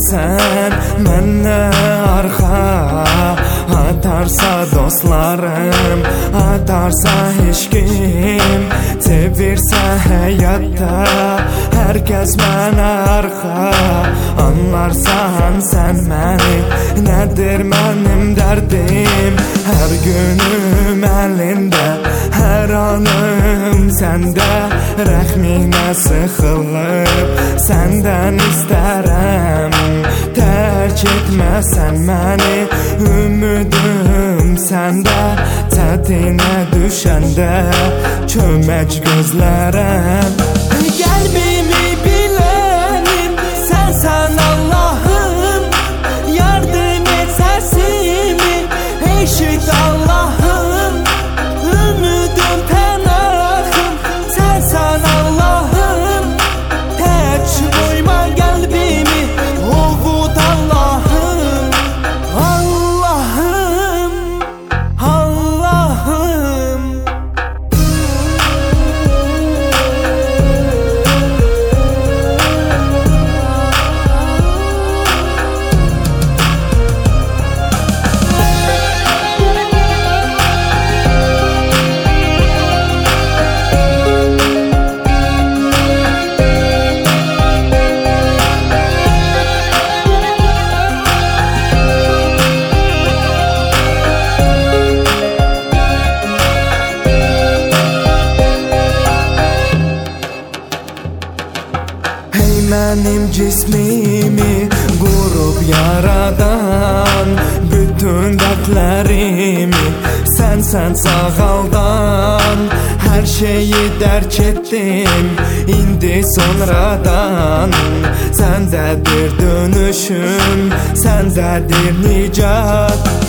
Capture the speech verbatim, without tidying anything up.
sen mənə arxa, atarsa dostlarım, atarsa heç kim, çevirsə həyatda hər kəs mənə arxa, anlarsan sən məni, nədir mənim dərdim, hər günüm əlində, hər anım səndə, rəhminə sıxılıb səndən istərəm, tərk etməsən məni, ümidim səndə, çətinə düşəndə kömək gözlərəm. Qəlbimi bilənim sənsən Allahım, yardım et səsimi eşit Allahım, ümidim pənahım sənsən Allahım, tək qoyma qəlbimi ovut Allahım, Allahım, Allahım. Mənim cismimi qurub yaradan, bütün dərdlərimi sənsən sağaldan, hər şeyi dərk etdim indi sonradan, səndədir dönüşüm, səndədir nicat.